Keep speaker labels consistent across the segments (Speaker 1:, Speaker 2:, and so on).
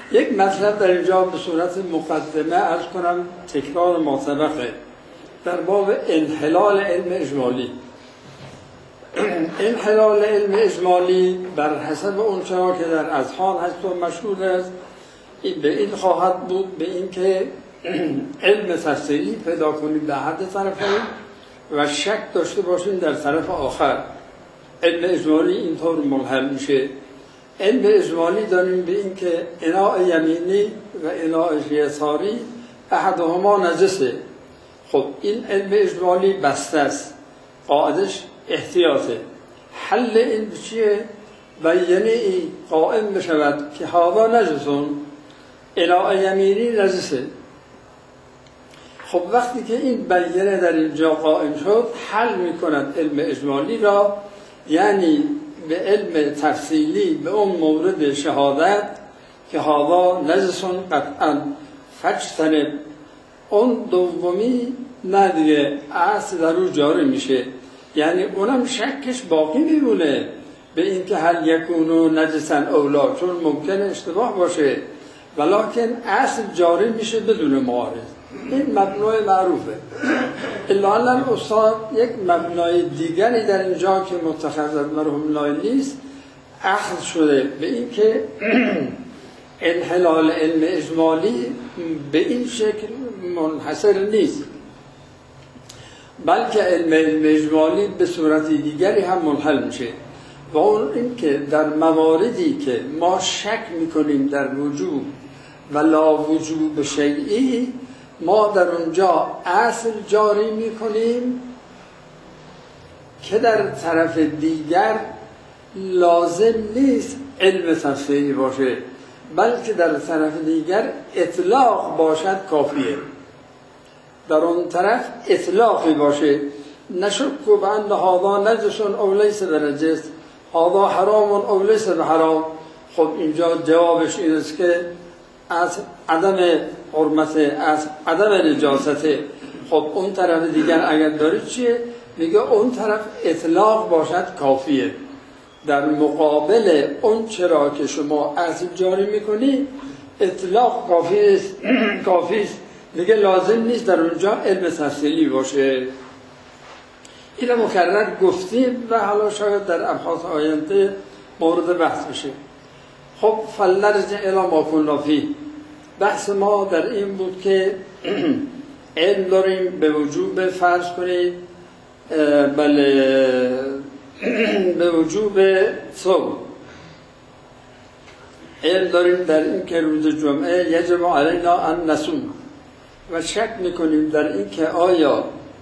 Speaker 1: یک مطلب در اینجا به صورت مقدمه عرض کنم، تکرار ما سبقه در باب انحلال علم اجمالی. انحلال علم اجمالی بر حسب اون چرا که در اذهان هست و مشهور است، به این خواهد بود، به این که علم تفصیلی پیدا کنیم در حد طرفین و شک داشته باشیم در طرف آخر. علم اجمالی اینطور منحل میشه. علم اجمالی داریم به این که اناء یمینی و اناء یساری احدهما نجسه. خب این علم اجمالی بسته است، قاعدش احتیاطه. حل این چیه؟ بیانه ای قائم بشود که هذا نجسون، اناء یمینی نجسه. خب وقتی که این بیانه در اینجا قائم شد، حل میکند علم اجمالی را، یعنی به علم تفصیلی به اون مورد شهادت که هذا نجسون قطعا فاجتنب، اون دومی نه دیگه اصل در او جاری میشه، یعنی اونم شکش باقی میمونه به این که هل یکونو نجسن اولا، چون ممکنه اشتباه باشه، ولکن اصل جاری میشه بدون معارض. این مبنای معروفه. الا الان استاد یک مبنای دیگری در اینجا که متخذ از مرحوم الله نیست اخذ شده به این که انحلال علم اجمالی به این شکل منحصر نیست، بلکه علم اجمالی به صورت دیگری هم منحل میشه، و اون این که در مواردی که ما شک میکنیم در وجود و لا وجود شیئی، ما در اونجا اصل جاری میکنیم که در طرف دیگر لازم نیست علم تفصیلی باشه، بلکه در طرف دیگر اطلاق باشد کافیه. در اون طرف اطلاقی باشه، نشک به ان هذا نجس او لیس بنجس، هذا حرام او لیس بحرام. خب اینجا جوابش این است که از عدم حرمت، از عدم نجاست. خب اون طرف دیگر اگر دارید چیه؟ میگه اون طرف اطلاق باشد کافیه. در مقابل اون چرا که شما اصل جاری میکنی اطلاق کافی است، دیگه لازم نیست در اونجا علم تفصیلی باشه. اینو مکرر گفتیم و حالا شاید در ابحاث آینده مورد بحث بشه. خب فلنرجع الی ما کنا فیه. بحث ما در این بود که علم داریم به وجوب، فرض کنید به وجوب صوم، علم داریم در این که روز جمعه یجب علینا ان نصوم، و شک میکنیم در این که آیا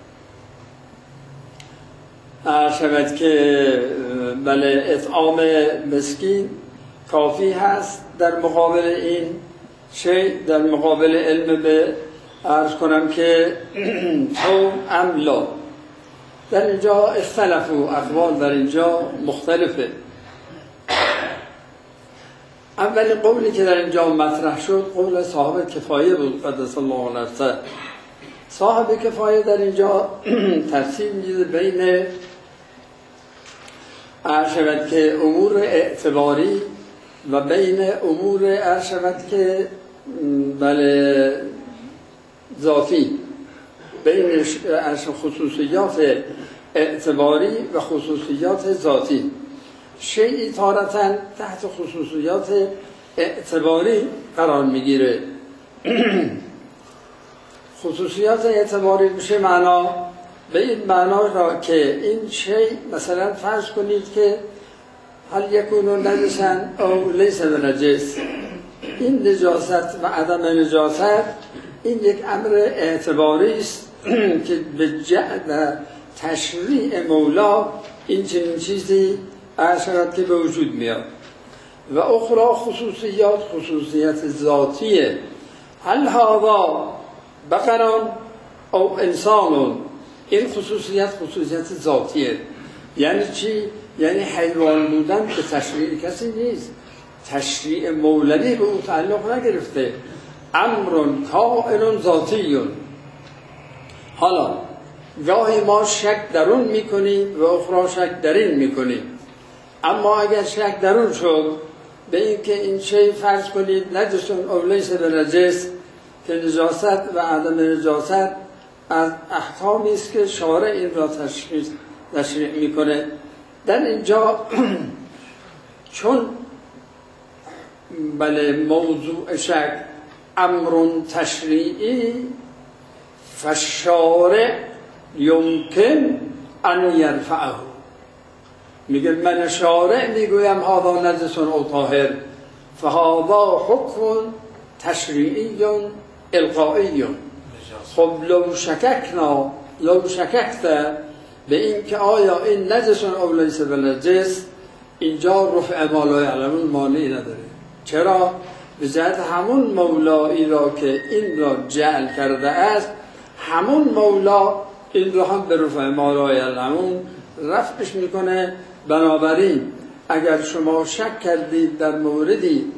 Speaker 1: شود که اطعام مسکین کافی هست در مقابل این شیء، در مقابل علم به عرض کنم که صوم ام لا. در اینجا اختلاف و اقوال در اینجا مختلفه. اولین قولی که در اینجا مطرح شد قول صاحب کفایه بود قدس الله نفسه. صاحب کفایه در اینجا تفصیل میده بین شود که امور اعتباری و بین امور شود که ذاتی، بین خصوصیات اعتباری و خصوصیات ذاتی. شیئی تارتاً تحت خصوصیات اعتباری قرار میگیره. خصوصیات اعتباری میشه معنا، به این معنا را که این شیء مثلا فرض کنید که هل یکون نجسن او لیس بنجس، این نجاست و عدم نجاست این یک امر اعتباری است که به جعل تشریع مولا این چنین چیزی اشارت که به وجود میاد. و اخرى خصوصیت ذاتیه، هل هذا بقران او انسانون، این خصوصیت ذاتیه. یعنی چی؟ یعنی حیوان بودن به تشریع کسی نیست، تشریع مولوی به او تعلق نگرفته، امر کائن ذاتیون. حالا گاهی ما شک در اون میکنیم و اخرى شک در این میکنیم، اما اگر شک در اون شد به اینکه این شی فرض کنید نجس او لیس بنجس، که نجاست و عدم نجاست از احکامی است که شارع این را تشریع میکنه. در اینجا چون بله موضوع شک امر تشریعی، فالشارع یمکن ان یرفعه. میگه من شارع میگویم هذا نجس او طاهر، فهذا حکم تشریعی القائی. خب لو شککت به این که آیا این نجس او لیس بنجس، اینجا رفع ما لا یعلمون مانعی نداره. چرا؟ به جهت همون مولایی را که این را جعل کرده است، همون مولا این را هم به رفع ما لا یعلمون رفعش میکنه. بنابراین اگر شما شک کردید در موردی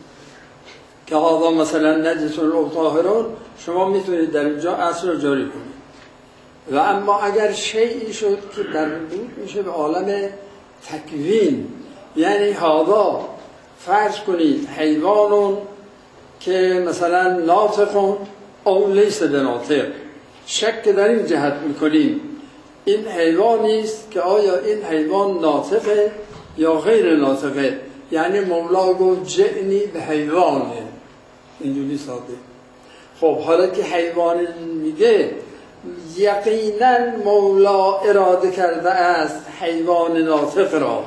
Speaker 1: که هذا مثلا نجس او طاهرون، شما میتونید در اینجا اصل رو جاری کنید. و اما اگر شیئی شد که مربوط میشه به عالم تکوین، یعنی هذا فرض کنید حیوانون که مثلا ناطقون او لیس بناطق، شک در این جهت میکنیم این حیوانی است که آیا این حیوان ناطقه یا غیر ناطقه. یعنی مولا گفت جئنی به حیوانه، اینجوری ساده. خب حالا که حیوان میگه، یقینا مولا اراده کرده است حیوان ناطق را،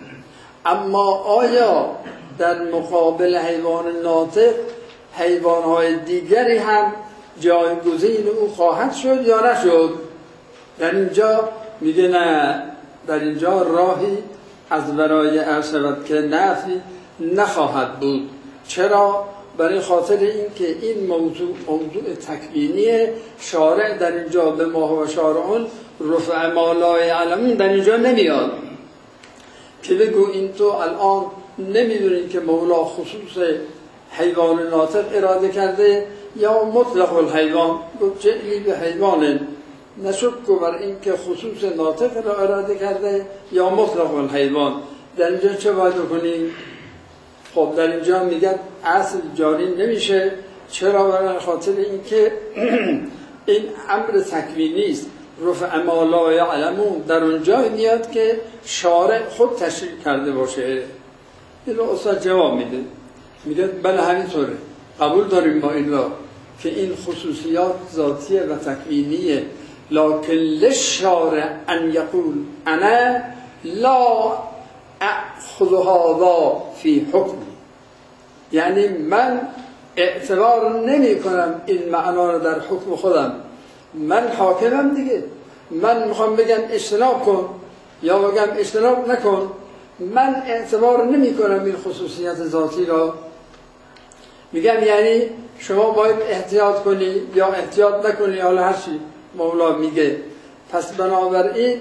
Speaker 1: اما آیا در مقابل حیوان ناطق حیوانهای دیگری هم جایگزین او خواهد شد یا نشد؟ در اینجا میگه نه، در اینجا راهی از برای عرض شود که نفی نخواهد بود. چرا؟ برای خاطر اینکه این موضوع تکوینی شارع در اینجا به ما و شارعون رفع ما لا یعلمون در اینجا نمیاد که بگو این تو الان نمیدونید که مولا خصوص حیوان ناطق اراده کرده یا مطلق الحیوان، گفت جئنی به حیوان، نشک بر این که خصوص ناطق را اراده کرده یا مطلق الحیوان. در اینجا چه باید کنیم؟ خب در اینجا میگن اصل جاری نمیشه. چرا؟ برای خاطر اینکه این امر تکوینی است. رفع ما لا یعلمون در اونجا میاد که شارع خود تشریع کرده باشه. این رو استاد جواب میده، میگه بله همینطوره، قبول داریم ما این را که این خصوصیات ذاتیه و تکوینیه، لکن للشارع ان یقول انا لا اخذ هذا فی حکم، یعنی من اعتبار نمی کنم این معنا رو در حکم خودم، من حاکمم دیگه، من میخوام بگم اجتناب کن یا بگم اجتناب نکن، من اعتبار نمی کنم این خصوصیت ذاتی را. میگم یعنی شما باید احتیاط کنی یا احتیاط نکنی، حالا هر چی مولا میگه. پس بنابراین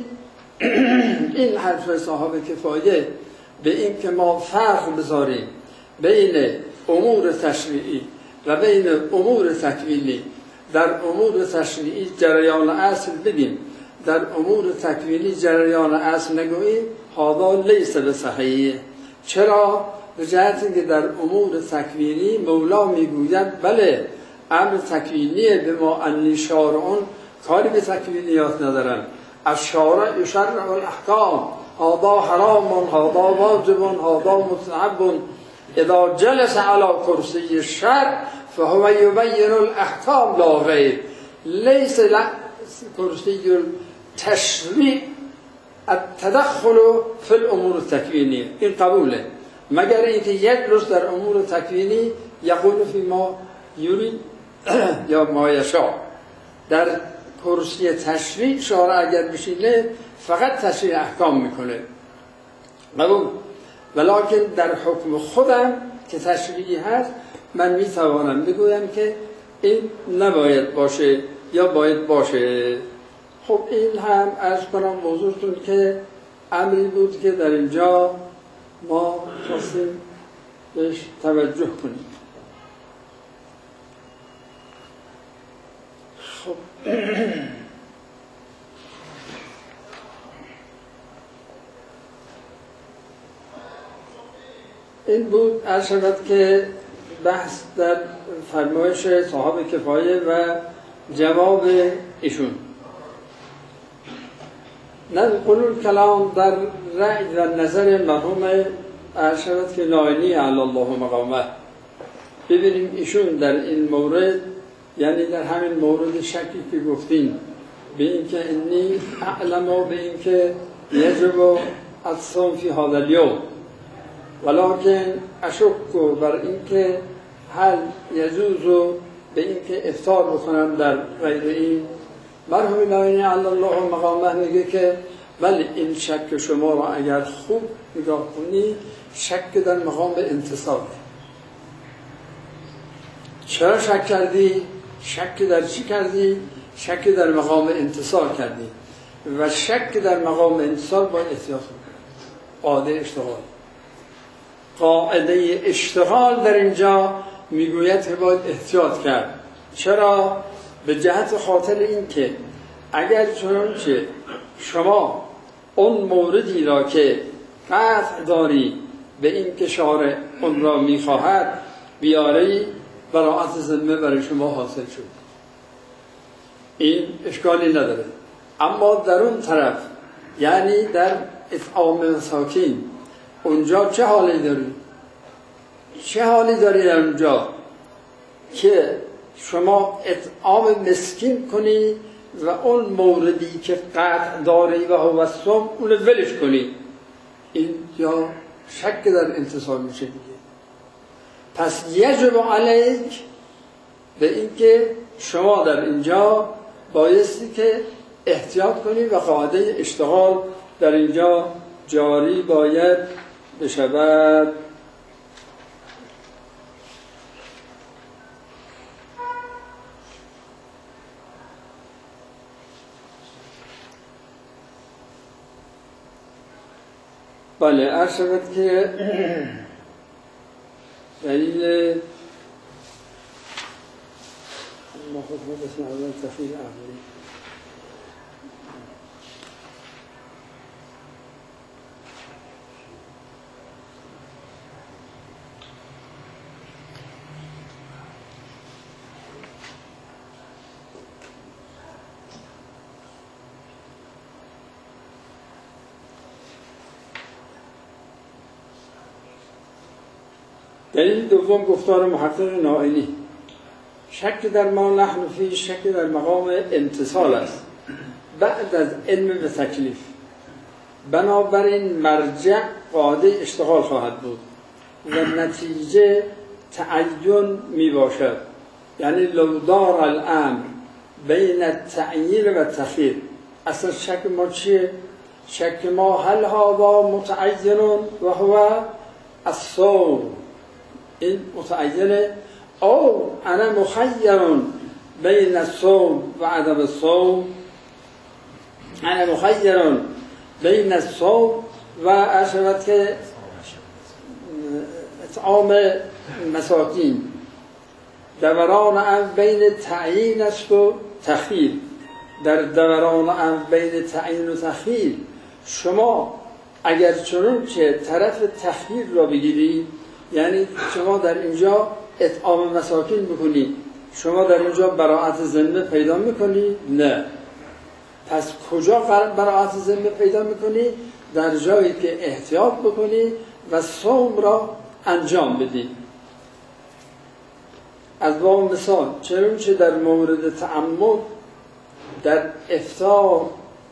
Speaker 1: این حرف صاحب کفایه به این که ما فرق بذاریم بین امور تشریعی و بین امور تکوینی، در امور تشریعی جریان اصل بگیم، در امور تکوینی جریان اصل نگوییم، هذا لیس بصحیح. چرا؟ به جهتی که در امور تکوینی مولا میگوید بله امر تکوینیه، به ما انی شارعون کاری به تکوینیات ندارن، از شارع یشرع الاحکام، هذا حرام، هذا واجب، هذا مستحب، اذا جلس على کرسی الشرع فهو یبین الاحکام لا غیر، لیس کرسی التشریع التدخل فی الامور التکوینی. این قبوله، مگر اینکه یجلس در امور تکوینی یقول فی ما یرید یا ما یشاء. در کرسی تشریع شارع اگر بشینه فقط تشریع احکام میکنه، قبول. ولکن در حکم خودم که تشریعی هست من میتوانم بگویم که این نباید باشه یا باید باشه. خب این هم عرض کنم موضوعتون که امری بود که در اینجا ما خواستیم بهش توجه کنیم. خب این بود عرض شود که بحث در فرمایش صاحب کفایه و جواب ایشون. نقل کلام در رأی و نظر مرحوم عرض شود که ناینی علی الله مقامه. ببینیم ایشون در این مورد، یعنی در همین مورد شکی که گفتیم به این که انی اعلم و به این که یجب الصوم فی هذا الیوم ولکن اشک بر این که هل یجوز به این که افطار بکنم در غیر این. مرحوم ناینی علی الله مقامه میگه که ولی این شک شما را اگر خوب نگاه کنی شک در مقام انتصار. چرا شک کردی؟ شک در چی کردی؟ شک در مقام انتصار کردی و شک در مقام انتصار باید احتیاط کنی. قاعده اشتغال، قاعده اشتغال در اینجا میگوید که باید احتیاط کرد. چرا؟ به جهت خاطر این که اگر چنانچه شما اون موردی را که قطع داری به این که شارع اون را میخواهد بیاری، براعت ذمه برای شما حاصل شد، این اشکالی نداره. اما در اون طرف یعنی در اطعام مساکین اونجا چه حالی داری؟ چه حالی داری در اونجا که شما اطعام مسکین کنی و اون موردی که قطع داری و هو الصوم اون ولش کنی؟ این یا شک در انتصار میشه دیگه. پس یجب علیک به این که شما در اینجا بایستی که احتیاط کنی و قاعده اشتغال در اینجا جاری باید بشود. بله، عرض شود که دلیل ما خود بسم الله تفیل احمالی دلیل دوم گفتار محقق نائینی، شک در ما نحن فی، شک در مقام امتصال است بعد از علم و تکلیف. بنابراین مرجع قاعده اشتغال خواهد بود و نتیجه تعین می باشد. یعنی لو دار الامر بین التعیین و تخییر. اصلا شک ما چیه؟ شک ما هل هذا متعین و هو الصوم، این متعینه، او انا مخیر بین الصوم و عدم الصوم، انا مخیر بین الصوم و اشرت که اطعام مساکین. دوران امر بین تعیین است و تخییر. در دوران امر بین تعیین و تخییر شما اگر چنانچه طرف تخییر را بگیرید، یعنی شما در اینجا اطعام مساکین بکنید، شما در اینجا براعت ذمه پیدا میکنید؟ نه. پس کجا براعت ذمه پیدا میکنید؟ در جایی که احتیاط بکنید و صوم را انجام بدید. از باب مثال، چنانچه در مورد تعمد در افطار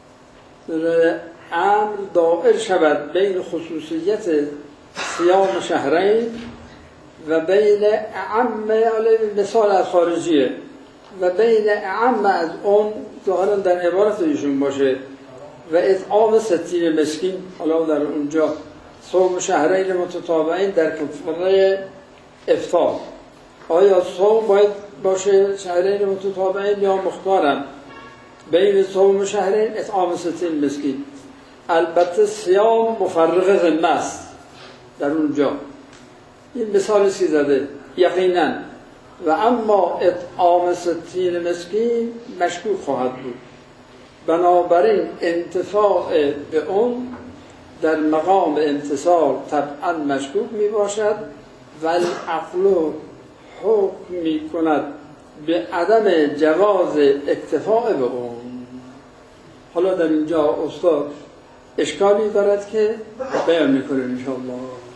Speaker 1: امر دائر شود بین خصوصیت صیام شهرین و بین اعم، مثال از خارجیه، و بین اعم از اون ظاهرا در عبارت ایشون باشه و اطعام 60 مسکین. حالا در اونجا صوم شهرین متتابعین در کفاره افطار، آیا صوم باید باشه شهرین متتابعین یا مختارن؟ بین صوم شهرین اطعام 60 مسکین. البته صیام مفرغ ذمه است در اونجا، این مثال سی زده یقینا، و اما اطعام 60 مسکین مشکوک خواهد بود. بنابراین انتفاع به اون در مقام امتصال طبعا مشکوک می باشد ولی عقل حکم می کند به عدم جواز اکتفاء به اون. حالا در اینجا استاد اشکالی دارد که بیان میکنه انشاءالله.